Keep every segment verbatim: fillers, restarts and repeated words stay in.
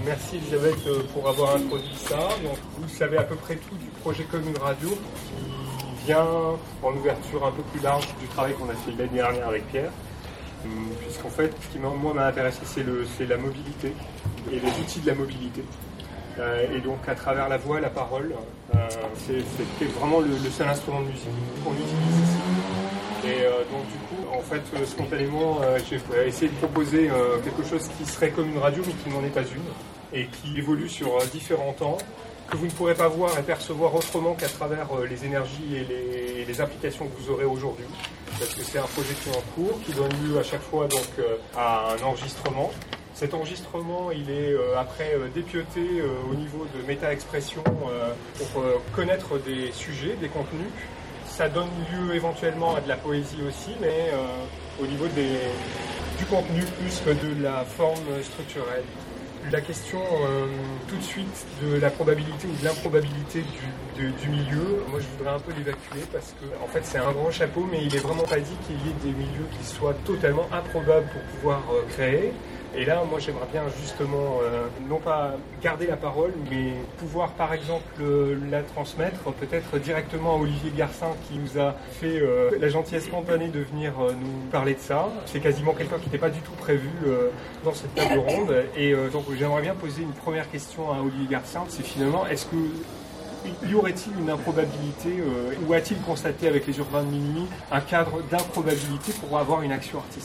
merci Elisabeth pour avoir introduit ça. Donc, vous savez à peu près tout du projet Commune Radio qui vient en ouverture un peu plus large du travail qu'on a fait l'année dernière avec Pierre. Puisqu'en fait, ce qui moi m'a intéressé, c'est, le, c'est la mobilité et les outils de la mobilité. Euh, et donc à travers la voix, la parole, euh, c'est, c'est vraiment le, le seul instrument de musique qu'on utilise ici. Et euh, donc du coup, en fait, euh, spontanément, euh, j'ai essayé de proposer euh, quelque chose qui serait comme une radio, mais qui n'en est pas une, et qui évolue sur euh, différents temps, que vous ne pourrez pas voir et percevoir autrement qu'à travers euh, les énergies et les, et les implications que vous aurez aujourd'hui. Parce que c'est un projet qui est en cours, qui donne lieu à chaque fois donc, euh, à un enregistrement. Cet enregistrement, il est euh, après euh, dépioté euh, au niveau de méta-expression euh, pour euh, connaître des sujets, des contenus. Ça donne lieu éventuellement à de la poésie aussi, mais euh, au niveau des, du contenu plus que de la forme structurelle. La question euh, tout de suite de la probabilité ou de l'improbabilité du, de, du milieu, moi je voudrais un peu l'évacuer parce que en fait c'est un grand chapeau, mais il est vraiment pas dit qu'il y ait des milieux qui soient totalement improbables pour pouvoir euh, créer. Et là, moi, j'aimerais bien justement, euh, non pas garder la parole, mais pouvoir, par exemple, euh, la transmettre peut-être directement à Olivier Garcin, qui nous a fait euh, la gentillesse spontanée de venir euh, nous parler de ça. C'est quasiment quelqu'un qui n'était pas du tout prévu euh, dans cette table ronde. Et euh, donc, j'aimerais bien poser une première question à Olivier Garcin. C'est finalement, est-ce que y aurait-il une improbabilité, euh, ou a-t-il constaté avec les urbains de minuit un cadre d'improbabilité pour avoir une action artistique ?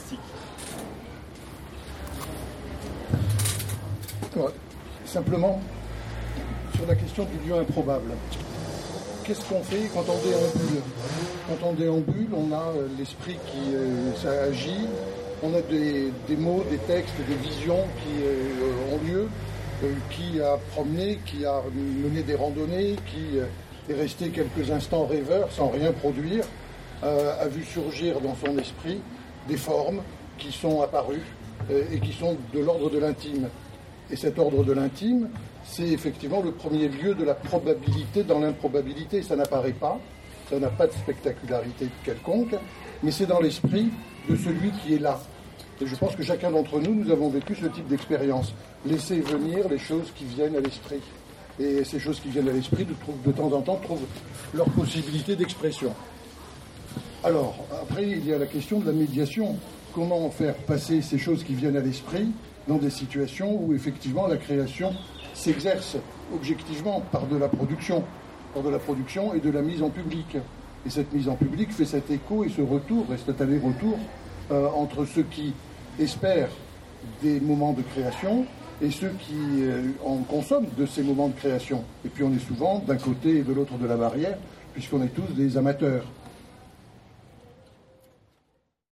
Ouais. Simplement, sur la question du lieu improbable, qu'est-ce qu'on fait quand on déambule ? Quand on déambule, on a l'esprit qui euh, ça agit, on a des, des mots, des textes, des visions qui euh, ont lieu, euh, qui a promené, qui a mené des randonnées, qui euh, est resté quelques instants rêveur sans rien produire, euh, a vu surgir dans son esprit des formes qui sont apparues euh, et qui sont de l'ordre de l'intime. Et cet ordre de l'intime, c'est effectivement le premier lieu de la probabilité dans l'improbabilité. Ça n'apparaît pas, ça n'a pas de spectacularité quelconque, mais c'est dans l'esprit de celui qui est là. Et je pense que chacun d'entre nous, nous avons vécu ce type d'expérience. Laisser venir les choses qui viennent à l'esprit. Et ces choses qui viennent à l'esprit, de, de temps en temps, trouvent leur possibilité d'expression. Alors, après, il y a la question de la médiation. Comment faire passer ces choses qui viennent à l'esprit dans des situations où effectivement la création s'exerce objectivement par de la production, par de la production et de la mise en public. Et cette mise en public fait cet écho et ce retour, et cet aller-retour euh, entre ceux qui espèrent des moments de création et ceux qui euh, en consomment de ces moments de création. Et puis on est souvent d'un côté et de l'autre de la barrière, puisqu'on est tous des amateurs.